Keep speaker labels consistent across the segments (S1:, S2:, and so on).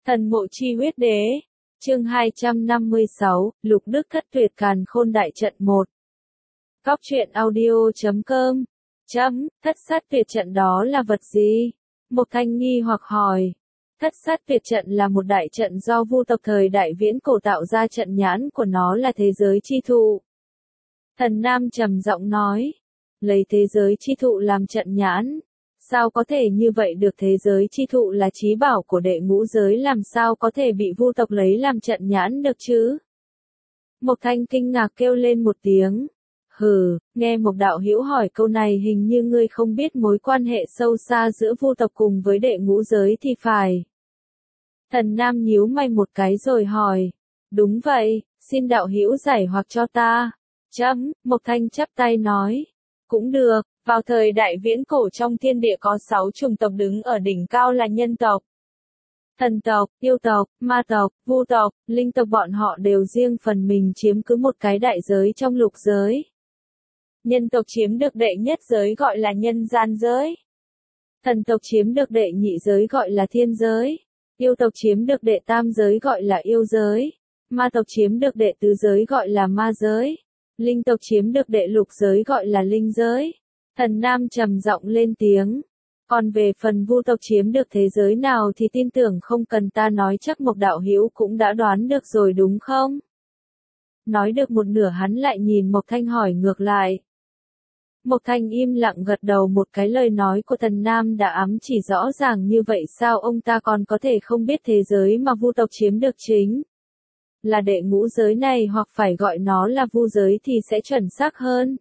S1: Thần mộ chi huyết đế. Chương 256, Lục Đức Thất Tuyệt Càn Khôn Đại Trận 1. Góc truyện audio.com. Thất sát tuyệt trận đó là vật gì? Mộc Thanh nghi hoặc hỏi. Thất sát tuyệt trận là một đại trận do Vu tộc thời đại viễn cổ tạo ra, trận nhãn của nó là thế giới chi thụ. Thần Nam trầm giọng nói. Lấy thế giới chi thụ làm trận nhãn. Sao có thể như vậy được, thế giới chi thụ là chí bảo của đệ ngũ giới, làm sao có thể bị Vu tộc lấy làm trận nhãn được chứ? Mộc Thanh kinh ngạc kêu lên một tiếng. Hừ, nghe Mộc đạo hữu hỏi câu này hình như ngươi không biết mối quan hệ sâu xa giữa Vu tộc cùng với đệ ngũ giới thì phải. Thần Nam nhíu mày một cái rồi hỏi. Đúng vậy, xin đạo hữu giải hoặc cho ta. Mộc Thanh chắp tay nói. Cũng được. Vào thời đại viễn cổ, trong thiên địa có 6 chủng tộc đứng ở đỉnh cao là nhân tộc, thần tộc, yêu tộc, ma tộc, vu tộc, linh tộc, bọn họ đều riêng phần mình chiếm cứ một cái đại giới trong lục giới. Nhân tộc chiếm được đệ nhất giới gọi là nhân gian giới. Thần tộc chiếm được đệ nhị giới gọi là thiên giới. Yêu tộc chiếm được đệ tam giới gọi là yêu giới. Ma tộc chiếm được đệ tứ giới gọi là ma giới. Linh tộc chiếm được đệ lục giới gọi là linh giới. Thần Nam trầm giọng lên tiếng. Còn về phần Vu tộc chiếm được thế giới nào thì tin tưởng không cần ta nói, chắc Mộc đạo hữu cũng đã đoán được rồi đúng không? Nói được một nửa hắn lại nhìn Mộc Thanh hỏi ngược lại. Mộc Thanh im lặng gật đầu một cái, lời nói của Thần Nam đã ám chỉ rõ ràng như vậy, sao ông ta còn có thể không biết thế giới mà Vu tộc chiếm được chính là đệ ngũ giới này, hoặc phải gọi nó là Vu giới thì sẽ chuẩn xác hơn.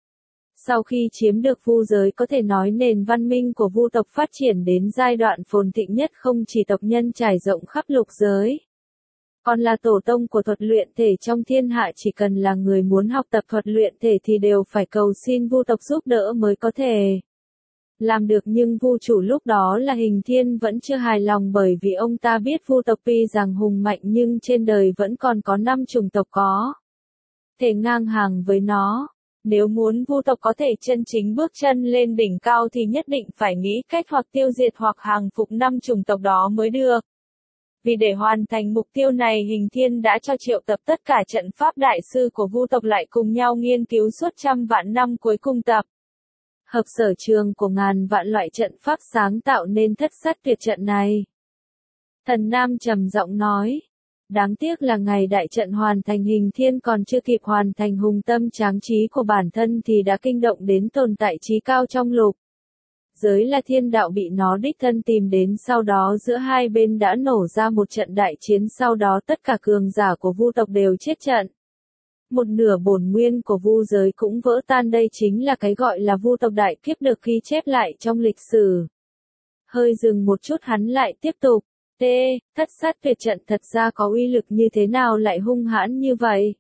S1: Sau khi chiếm được Vu giới, có thể nói nền văn minh của Vu tộc phát triển đến giai đoạn phồn thịnh nhất, không chỉ tộc nhân trải rộng khắp lục giới, còn là tổ tông của thuật luyện thể trong thiên hạ. Chỉ cần là người muốn học tập thuật luyện thể thì đều phải cầu xin Vu tộc giúp đỡ mới có thể làm được, nhưng Vu chủ lúc đó là Hình Thiên vẫn chưa hài lòng, bởi vì ông ta biết Vu tộc tuy rằng hùng mạnh nhưng trên đời vẫn còn có 5 chủng tộc có thể ngang hàng với nó. Nếu muốn Vu tộc có thể chân chính bước chân lên đỉnh cao thì nhất định phải nghĩ cách hoặc tiêu diệt hoặc hàng phục 5 chủng tộc đó mới được. Vì để hoàn thành mục tiêu này, Hình Thiên đã cho triệu tập tất cả trận pháp đại sư của Vu tộc lại cùng nhau nghiên cứu suốt trăm vạn năm, cuối cùng tập hợp sở trường của ngàn vạn loại trận pháp sáng tạo nên thất sát tuyệt trận này. Thần Nam trầm giọng nói. Đáng tiếc là ngày đại trận hoàn thành, Hình Thiên còn chưa kịp hoàn thành hùng tâm tráng trí của bản thân thì đã kinh động đến tồn tại trí cao trong lục giới là Thiên Đạo, bị nó đích thân tìm đến. Sau đó giữa hai bên đã nổ ra một trận đại chiến, sau đó tất cả cường giả của Vu tộc đều chết trận. Một nửa bổn nguyên của Vu giới cũng vỡ tan, đây chính là cái gọi là Vu tộc đại kiếp được ghi chép lại trong lịch sử. Hơi dừng một chút hắn lại tiếp tục. Thất sát tuyệt trận thật ra có uy lực như thế nào lại hung hãn như vậy?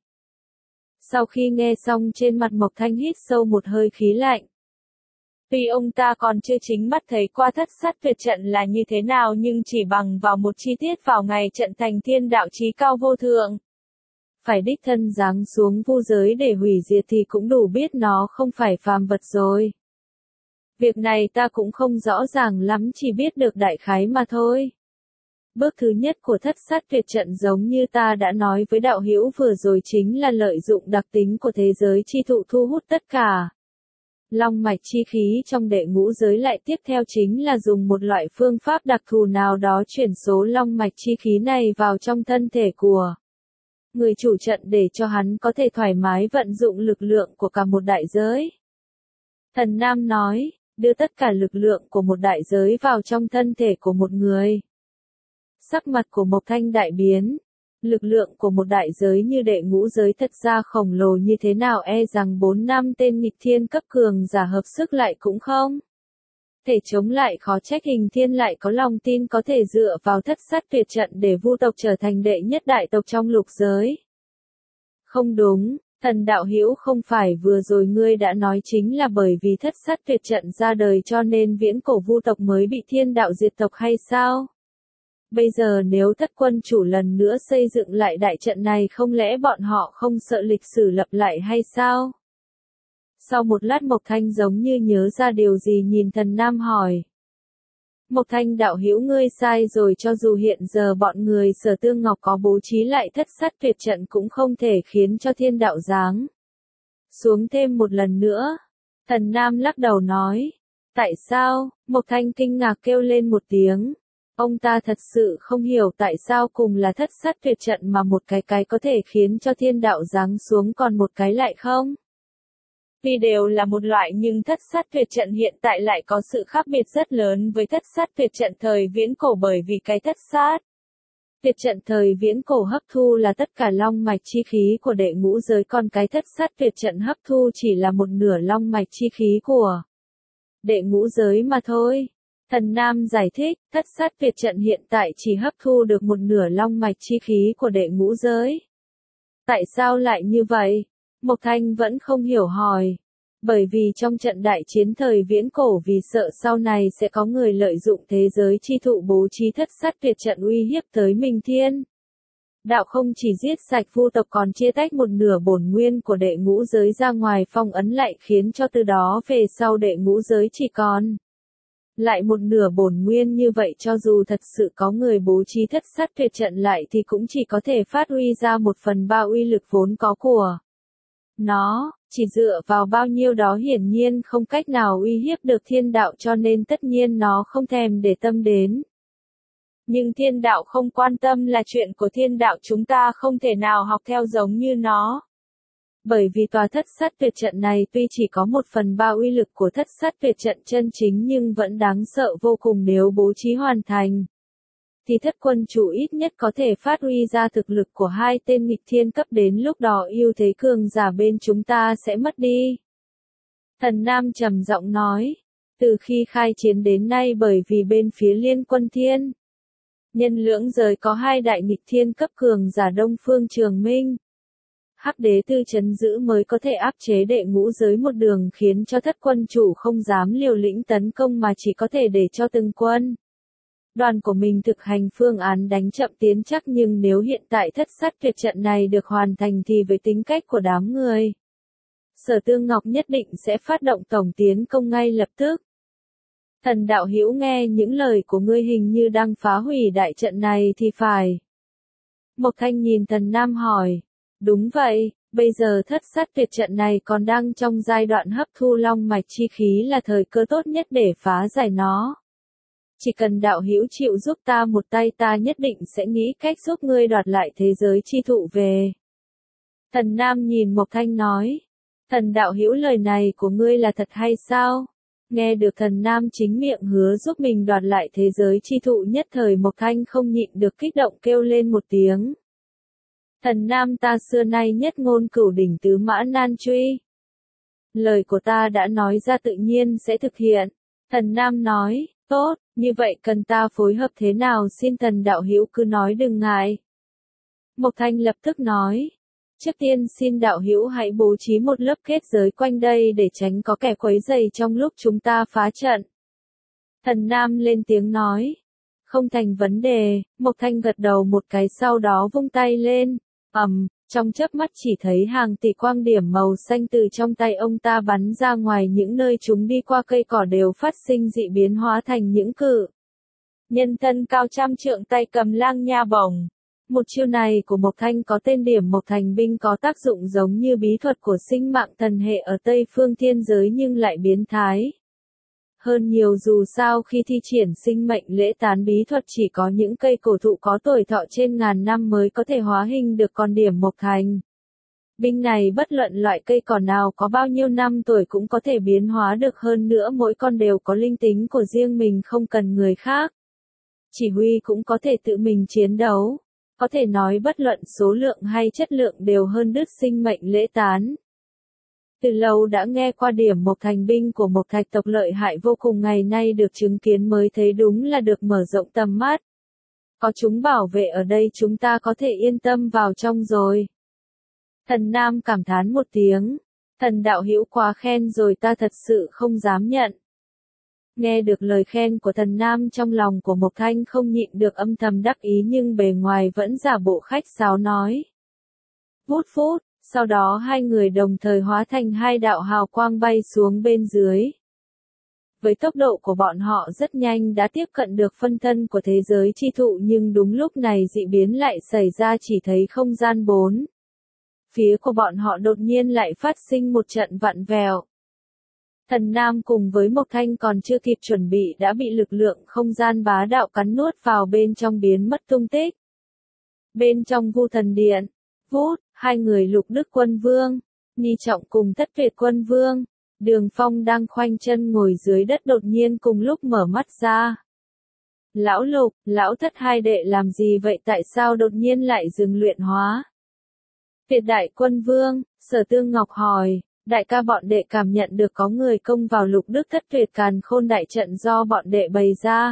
S1: Sau khi nghe xong, trên mặt Mộc Thanh hít sâu một hơi khí lạnh. Tuy ông ta còn chưa chính mắt thấy qua thất sát tuyệt trận là như thế nào, nhưng chỉ bằng vào một chi tiết vào ngày trận thành thiên đạo chí cao vô thượng, phải đích thân giáng xuống Vu giới để hủy diệt thì cũng đủ biết nó không phải phàm vật rồi. Việc này ta cũng không rõ ràng lắm, chỉ biết được đại khái mà thôi. Bước thứ nhất của thất sát tuyệt trận, giống như ta đã nói với đạo hữu vừa rồi, chính là lợi dụng đặc tính của thế giới chi thụ thu hút tất cả long mạch chi khí trong đệ ngũ giới. Lại tiếp theo chính là dùng một loại phương pháp đặc thù nào đó chuyển số long mạch chi khí này vào trong thân thể của người chủ trận để cho hắn có thể thoải mái vận dụng lực lượng của cả một đại giới. Thần Nam nói, đưa tất cả lực lượng của một đại giới vào trong thân thể của một người. Sắc mặt của Mộc Thanh đại biến. Lực lượng của một đại giới như đệ ngũ giới thật ra khổng lồ như thế nào, e rằng 4-5 tên nghịch thiên cấp cường giả hợp sức lại cũng không thể chống lại, khó trách Hình Thiên lại có lòng tin có thể dựa vào thất sát tuyệt trận để Vu tộc trở thành đệ nhất đại tộc trong lục giới. Không đúng, Thần đạo hữu, không phải vừa rồi ngươi đã nói chính là bởi vì thất sát tuyệt trận ra đời cho nên viễn cổ Vu tộc mới bị thiên đạo diệt tộc hay sao? Bây giờ nếu thất quân chủ lần nữa xây dựng lại đại trận này, không lẽ bọn họ không sợ lịch sử lặp lại hay sao? Sau một lát Mộc Thanh giống như nhớ ra điều gì nhìn Thần Nam hỏi. Mộc Thanh đạo hữu ngươi sai rồi, cho dù hiện giờ bọn người Sở Tương Ngọc có bố trí lại thất sát tuyệt trận cũng không thể khiến cho thiên đạo giáng xuống thêm một lần nữa. Thần Nam lắc đầu nói. Tại sao? Mộc Thanh kinh ngạc kêu lên một tiếng. Ông ta thật sự không hiểu tại sao cùng là thất sát tuyệt trận mà một cái có thể khiến cho thiên đạo giáng xuống còn một cái lại không. Tuy đều là một loại nhưng thất sát tuyệt trận hiện tại lại có sự khác biệt rất lớn với thất sát tuyệt trận thời viễn cổ, bởi vì cái thất sát tuyệt trận thời viễn cổ hấp thu là tất cả long mạch chi khí của đệ ngũ giới, còn cái thất sát tuyệt trận hấp thu chỉ là một nửa long mạch chi khí của đệ ngũ giới mà thôi. Thần Nam giải thích, thất sát tuyệt trận hiện tại chỉ hấp thu được một nửa long mạch chi khí của đệ ngũ giới. Tại sao lại như vậy? Mộc Thanh vẫn không hiểu hỏi. Bởi vì trong trận đại chiến thời viễn cổ, vì sợ sau này sẽ có người lợi dụng thế giới chi thụ bố trí thất sát tuyệt trận uy hiếp tới Minh Thiên đạo, không chỉ giết sạch vu tộc còn chia tách một nửa bổn nguyên của đệ ngũ giới ra ngoài phong ấn lại, khiến cho từ đó về sau đệ ngũ giới chỉ còn lại một nửa bổn nguyên. Như vậy cho dù thật sự có người bố trí thất sát tuyệt trận lại thì cũng chỉ có thể phát huy ra 1/3 uy lực vốn có của nó, chỉ dựa vào bao nhiêu đó hiển nhiên không cách nào uy hiếp được thiên đạo, cho nên tất nhiên nó không thèm để tâm đến. Nhưng thiên đạo không quan tâm là chuyện của thiên đạo, chúng ta không thể nào học theo giống như nó. Bởi vì tòa thất sát tuyệt trận này tuy chỉ có 1/3 uy lực của thất sát tuyệt trận chân chính nhưng vẫn đáng sợ vô cùng, nếu bố trí hoàn thành thì thất quân chủ ít nhất có thể phát huy ra thực lực của hai tên nghịch thiên cấp, đến lúc đó ưu thế cường giả bên chúng ta sẽ mất đi. Thần Nam trầm giọng nói, từ khi khai chiến đến nay bởi vì bên phía Liên Quân Thiên Nhân lưỡng giới có hai đại nghịch thiên cấp cường giả Đông Phương Trường Minh, Hắc Đế Tư trấn giữ mới có thể áp chế đệ ngũ giới một đường, khiến cho thất quân chủ không dám liều lĩnh tấn công mà chỉ có thể để cho từng quân đoàn của mình thực hành phương án đánh chậm tiến chắc. Nhưng nếu hiện tại thất sát tuyệt trận này được hoàn thành thì với tính cách của đám người Sở Tương Ngọc nhất định sẽ phát động tổng tiến công ngay lập tức. Thần đạo hữu, nghe những lời của ngươi hình như đang phá hủy đại trận này thì phải. Mộc Thanh nhìn Thần Nam hỏi. Đúng vậy, bây giờ thất sát tuyệt trận này còn đang trong giai đoạn hấp thu long mạch chi khí, là thời cơ tốt nhất để phá giải nó. Chỉ cần đạo hữu chịu giúp ta một tay, ta nhất định sẽ nghĩ cách giúp ngươi đoạt lại thế giới chi thụ về. Thần Nam nhìn Mộc Thanh nói. Thần đạo hữu, lời này của ngươi là thật hay sao? Nghe được Thần Nam chính miệng hứa giúp mình đoạt lại thế giới chi thụ, nhất thời Mộc Thanh không nhịn được kích động kêu lên một tiếng. Thần Nam, ta xưa nay nhất ngôn cửu đỉnh tứ mã nan truy. Lời của ta đã nói ra tự nhiên sẽ thực hiện. Thần Nam nói, tốt, như vậy cần ta phối hợp thế nào, xin thần đạo hữu cứ nói đừng ngại. Mộc Thanh lập tức nói, trước tiên xin đạo hữu hãy bố trí một lớp kết giới quanh đây để tránh có kẻ quấy rầy trong lúc chúng ta phá trận. Thần Nam lên tiếng nói, không thành vấn đề. Mộc Thanh gật đầu một cái, sau đó vung tay lên. Trong chớp mắt chỉ thấy hàng tỷ quang điểm màu xanh từ trong tay ông ta bắn ra ngoài, những nơi chúng đi qua cây cỏ đều phát sinh dị biến hóa thành những cự nhân thân cao trăm trượng, tay cầm lang nha bổng. Một chiêu này của Mộc Thanh có tên điểm Mộc Thành binh, có tác dụng giống như bí thuật của sinh mạng thần hệ ở Tây Phương thiên giới nhưng lại biến thái hơn nhiều, dù sao khi thi triển sinh mệnh lễ tán bí thuật chỉ có những cây cổ thụ có tuổi thọ trên ngàn năm mới có thể hóa hình được, còn điểm Mộc Thành binh này bất luận loại cây cỏ nào có bao nhiêu năm tuổi cũng có thể biến hóa được, hơn nữa mỗi con đều có linh tính của riêng mình, không cần người khác chỉ huy cũng có thể tự mình chiến đấu. Có thể nói bất luận số lượng hay chất lượng đều hơn đứt sinh mệnh lễ tán. Từ lâu đã nghe qua điểm Mộc Thành binh của Mộc Thạch tộc lợi hại vô cùng, ngày nay được chứng kiến mới thấy đúng là được mở rộng tầm mắt. Có chúng bảo vệ ở đây chúng ta có thể yên tâm vào trong rồi. Thần Nam cảm thán một tiếng. Thần đạo hữu quá khen rồi, ta thật sự không dám nhận. Nghe được lời khen của Thần Nam, trong lòng của Mộc Thanh không nhịn được âm thầm đắc ý, nhưng bề ngoài vẫn giả bộ khách sáo nói. Vút phút, sau đó hai người đồng thời hóa thành hai đạo hào quang bay xuống bên dưới. Với tốc độ của bọn họ rất nhanh đã tiếp cận được phân thân của thế giới chi thụ, nhưng đúng lúc này dị biến lại xảy ra, chỉ thấy không gian bốn phía của bọn họ đột nhiên lại phát sinh một trận vặn vẹo. Thần Nam cùng với Mộc Thanh còn chưa kịp chuẩn bị đã bị lực lượng không gian bá đạo cắn nuốt vào bên trong, biến mất tung tích. Bên trong Vu Thần Điện, vút, hai người Lục Đức Quân Vương, Ni Trọng cùng Thất Tuyệt Quân Vương, Đường Phong đang khoanh chân ngồi dưới đất đột nhiên cùng lúc mở mắt ra. Lão Lục, Lão Thất hai đệ làm gì vậy, tại sao đột nhiên lại dừng luyện hóa? Tuyệt Đại Quân Vương, Sở Tương Ngọc hỏi, đại ca bọn đệ cảm nhận được có người công vào Lục Đức Thất Tuyệt Càn Khôn đại trận do bọn đệ bày ra.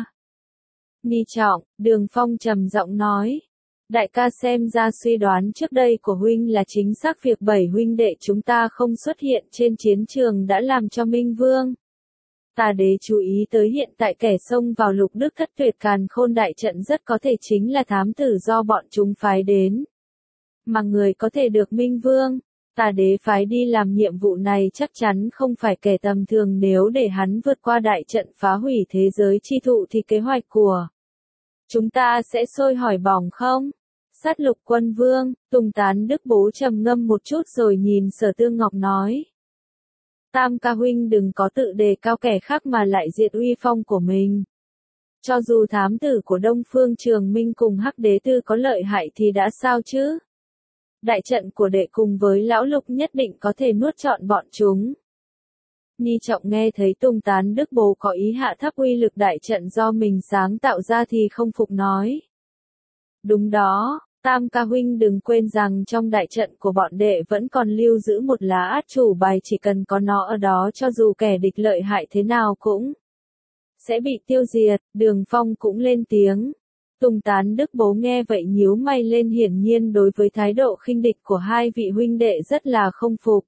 S1: Ni Trọng, Đường Phong trầm giọng nói. Đại ca, xem ra suy đoán trước đây của huynh là chính xác, việc 7 huynh đệ chúng ta không xuất hiện trên chiến trường đã làm cho Minh Vương Tà Đế chú ý tới hiện tại kẻ xông vào Lục Đức Thất Tuyệt Càn Khôn đại trận rất có thể chính là thám tử do bọn chúng phái đến. Mà người có thể được Minh Vương Tà Đế phái đi làm nhiệm vụ này chắc chắn không phải kẻ tầm thường, nếu để hắn vượt qua đại trận phá hủy thế giới chi thụ thì kế hoạch của chúng ta sẽ sôi hỏi bỏng không? Sát Lục Quân Vương, Tùng Tán Đức Bố trầm ngâm một chút rồi nhìn Sở Tương Ngọc nói. Tam ca huynh đừng có tự đề cao kẻ khác mà lại diệt uy phong của mình. Cho dù thám tử của Đông Phương Trường Minh cùng Hắc Đế Tư có lợi hại thì đã sao chứ? Đại trận của đệ cùng với Lão Lục nhất định có thể nuốt trọn bọn chúng. Ni Trọng nghe thấy Tùng Tán Đức Bố có ý hạ thấp uy lực đại trận do mình sáng tạo ra thì không phục nói. Đúng đó, Tam ca huynh đừng quên rằng trong đại trận của bọn đệ vẫn còn lưu giữ một lá át chủ bài, chỉ cần có nó ở đó cho dù kẻ địch lợi hại thế nào cũng sẽ bị tiêu diệt. Đường Phong cũng lên tiếng. Tùng Tán Đức Bố nghe vậy nhíu mày lên, hiển nhiên đối với thái độ khinh địch của hai vị huynh đệ rất là không phục.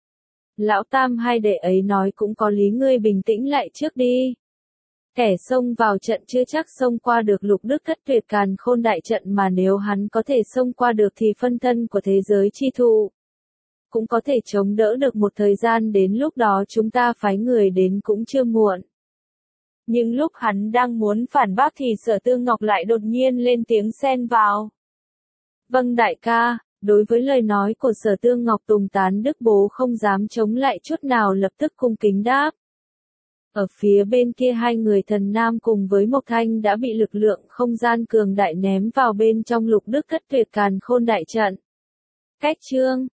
S1: Lão Tam, hai đệ ấy nói cũng có lý, ngươi bình tĩnh lại trước đi. Kẻ xông vào trận chưa chắc xông qua được Lục Đức Thất Tuyệt Càn Khôn đại trận, mà nếu hắn có thể xông qua được thì phân thân của thế giới chi thụ cũng có thể chống đỡ được một thời gian, đến lúc đó chúng ta phái người đến cũng chưa muộn. Nhưng lúc hắn đang muốn phản bác thì Sở Tương Ngọc lại đột nhiên lên tiếng xen vào. Vâng đại ca. Đối với lời nói của Sở Tương Ngọc, Tùng Tán Đức Bố không dám chống lại chút nào, lập tức cung kính đáp. Ở phía bên kia hai người Thần Nam cùng với Mộc Thanh đã bị lực lượng không gian cường đại ném vào bên trong Lục Đức Thất Tuyệt Càn Khôn đại trận. Cách chương